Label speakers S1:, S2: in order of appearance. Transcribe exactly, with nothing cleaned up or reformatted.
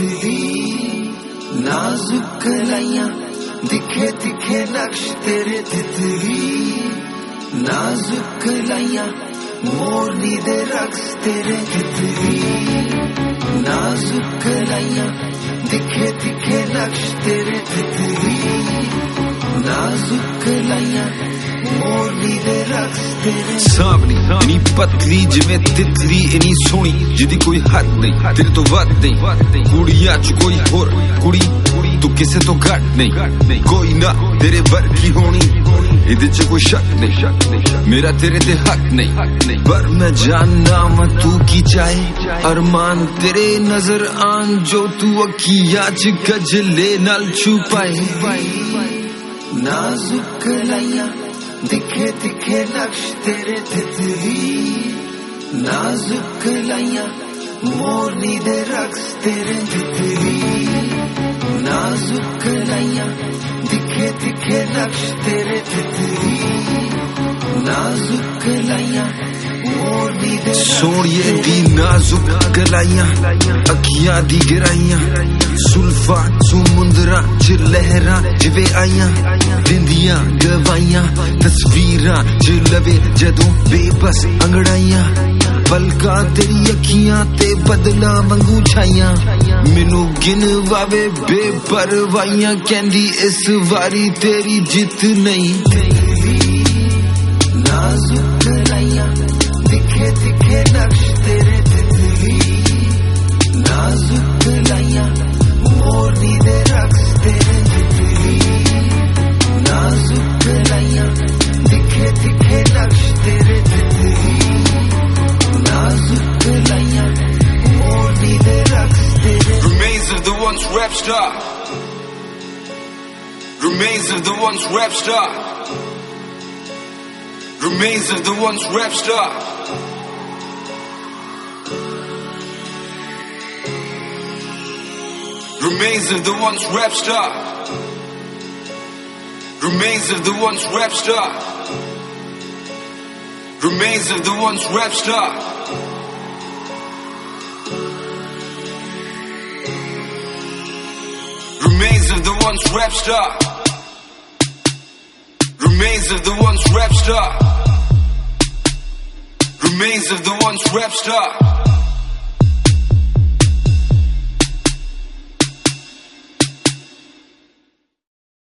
S1: तितली नाजुक कलाइयां दिखे दिखे नक्श तेरे तितली नाजुक कलाइयां मोरनी दे रक्स तेरे तितली नाजुक कलाइयां दिखे दिखे नक्श तेरे तितली नाजुक कलाइयां मोरनी दे रक्स तेरे
S2: सामनी इनी पतली जिवें तितली इनी सोहनी जिदी कोई हद नहीं तेरे तो वध नहीं कुड़ियां च कोई होर कुड़ी तू किसे तो घट नहीं कोई ना तेरे वर्गी होनी इहदे च कोई शक नहीं मेरा तेरे ते हक नहीं पर मैं जानना मैं तू की चाहे अरमान तेरे नजर आन जो तू अखियां च गजले नाल छुपाए
S1: नाजुक कलाइयां दिखे दिखे नक्श तेरे तितली नाजुक कलाइयां मोरनी दे रक्स तेरे तितली नाजुक कलाइयां दिखे दिखे नक्श तेरे तितली नाजुक कलाइयां मोरनी दे
S2: सोनिए दी नाजुक कलाइयां अखियां दी गहराइयां सुल्फा समुंदरा च लहरां जिवे आइयां दिंदियां गवाइयां तस्वीरां च लवे जदों बेबस अंगड़ाइयां पलका तेरी अखियां ते बदला वांगू छाइयां मैनू गिन वावे बेपरवाइयां कहंदी इस वारी तेरी जित नहीं
S1: नाजुक कलाइयां दिखे दिखे नक्श तेरे तितली नाजुक कलाइयां मोरनी दे रक्स तेरे तितली नाजुक कलाइयां दिखे दिखे नक्श तेरे तितली नाजुक कलाइयां मोरनी दे रक्स तेरे
S2: Remains of the once rap star Remains of the once rap star Remains of the once rap star Remains of the once rap star Remains of the once rap star Remains of the once rap star Remains of the once rap star Remains of the once rap star Remains of the once rap star